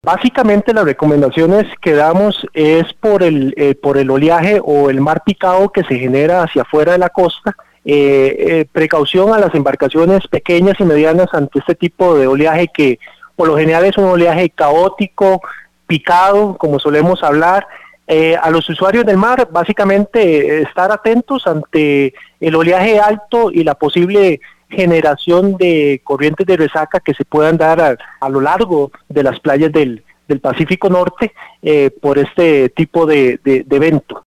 Básicamente las recomendaciones que damos es por el oleaje o el mar picado que se genera hacia afuera de la costa. Precaución a las embarcaciones pequeñas y medianas ante este tipo de oleaje que por lo general es un oleaje caótico, picado, como solemos hablar. A los usuarios del mar, básicamente estar atentos ante el oleaje alto y la posible generación de corrientes de resaca que se puedan dar a lo largo de las playas del Pacífico Norte por este tipo de evento.